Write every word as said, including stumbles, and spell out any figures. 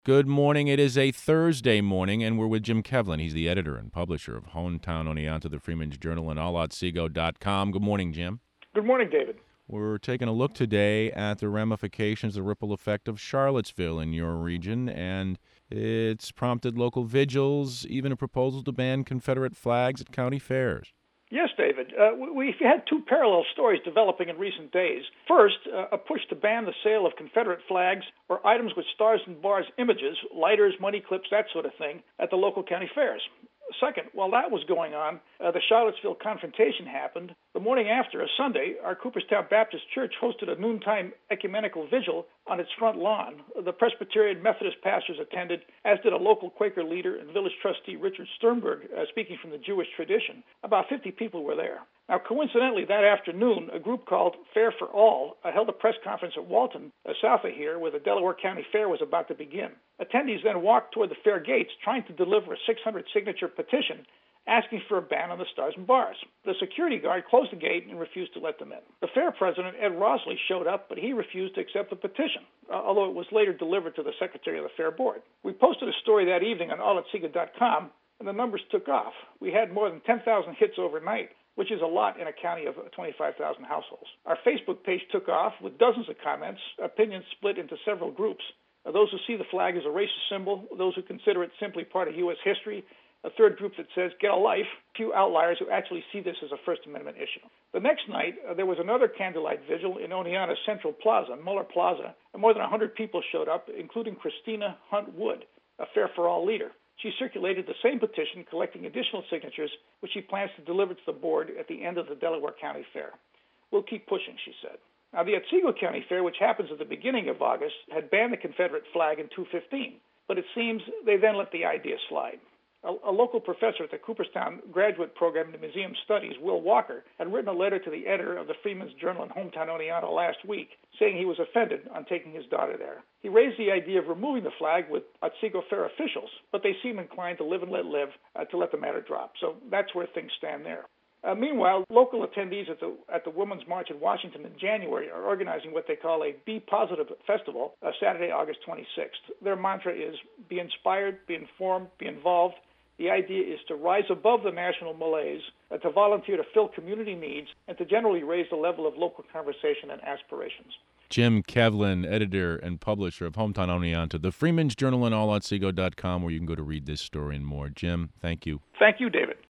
Good morning. It is a Thursday morning, and we're with Jim Kevlin. He's the editor and publisher of Hometown Oneonta, the Freeman's Journal, and all otsego dot com. Good morning, Jim. Good morning, David. We're taking a look today at the ramifications, the ripple effect of Charlottesville in your region, and it's prompted local vigils, even a proposal to ban Confederate flags at county fairs. Yes, David. Uh, we've had two parallel stories developing in recent days. First, uh, a push to ban the sale of Confederate flags or items with stars and bars images, lighters, money clips, that sort of thing, at the local county fairs. Second, while that was going on, uh, the Charlottesville confrontation happened. The morning after, a Sunday, our Cooperstown Baptist Church hosted a noontime ecumenical vigil on its front lawn. The Presbyterian Methodist pastors attended, as did a local Quaker leader and village trustee Richard Sternberg, uh, speaking from the Jewish tradition. About fifty people were there. Now, coincidentally, that afternoon, a group called Fair for All uh, held a press conference at Walton, uh, south of here, where the Delaware County Fair was about to begin. Attendees then walked toward the fair gates, trying to deliver a six hundred signature petition asking for a ban on the stars and bars. The security guard closed the gate and refused to let them in. The fair president, Ed Rosley, showed up, but he refused to accept the petition, uh, although it was later delivered to the secretary of the fair board. We posted a story that evening on all otsego dot com, and the numbers took off. We had more than ten thousand hits overnight, which is a lot in a county of twenty-five thousand households. Our Facebook page took off with dozens of comments, opinions split into several groups. Uh, those who see the flag as a racist symbol, those who consider it simply part of U S history, a third group that says, get a life, few outliers who actually see this as a First Amendment issue. The next night, uh, there was another candlelight vigil in Oneonta Central Plaza, Muller Plaza, and more than one hundred people showed up, including Christina Hunt Wood, a Fair for All leader. She circulated the same petition, collecting additional signatures, which she plans to deliver to the board at the end of the Delaware County Fair. We'll keep pushing, she said. Now, the Otsego County Fair, which happens at the beginning of August, had banned the Confederate flag in two fifteen, but it seems they then let the idea slide. A, a local professor at the Cooperstown graduate program in museum studies, Will Walker, had written a letter to the editor of the Freeman's Journal and Hometown Oneonta last week, saying he was offended on taking his daughter there. He raised the idea of removing the flag with Otsego Fair officials, but they seem inclined to live and let live, uh, to let the matter drop. So that's where things stand there. Uh, meanwhile, local attendees at the at the Women's March in Washington in January are organizing what they call a Be Positive Festival, uh, Saturday, August twenty-sixth. Their mantra is be inspired, be informed, be involved. The idea is to rise above the national malaise, uh, to volunteer to fill community needs, and to generally raise the level of local conversation and aspirations. Jim Kevlin, editor and publisher of Hometown Oneonta, the Freeman's Journal, and all otsego dot com, where you can go to read this story and more. Jim, thank you. Thank you, David.